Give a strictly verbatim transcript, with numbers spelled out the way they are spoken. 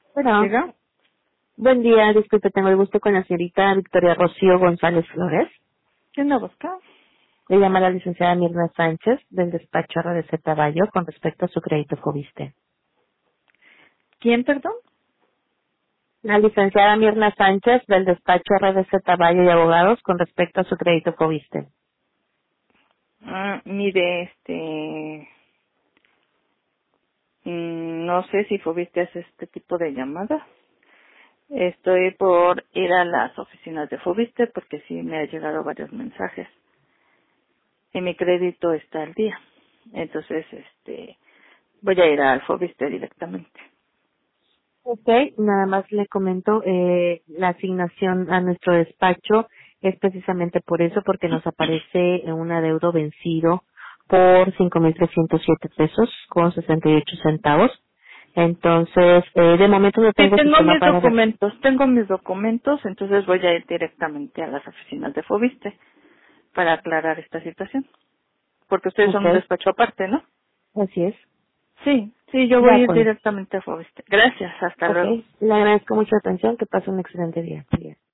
Bueno, Diga, buen día, disculpe, tengo el gusto con la señorita Victoria Rocío González Flores. ¿quién la busca? Le llama la licenciada Mirna Sánchez del despacho R D C Caballo con respecto a su crédito Fobiste. ¿Quién, perdón? La licenciada Mirna Sánchez del despacho R D C Caballo y Abogados con respecto a su crédito Fobiste. Ah, mire, este, mm, no sé si Fobiste hace este tipo de llamadas. Estoy por ir a las oficinas de Fobiste porque sí me ha llegado varios mensajes y mi crédito está al día. Entonces, este, voy a ir al Fobiste directamente. Ok, nada más le comento, eh, la asignación a nuestro despacho es precisamente por eso, porque nos aparece un adeudo vencido por cinco mil trescientos siete pesos con sesenta y ocho centavos. Entonces, eh, de momento no Sí, tengo tengo sistema mis para ver. documentos, tengo mis documentos, entonces voy a ir directamente a las oficinas de Fobiste para aclarar esta situación. Porque ustedes son un Ok, despacho aparte, ¿no? así es. Sí, sí, yo De voy a ir acuerdo. directamente a Fobiste. Gracias, hasta Ok, luego. le agradezco mucho la atención, que pase un excelente día. Bien.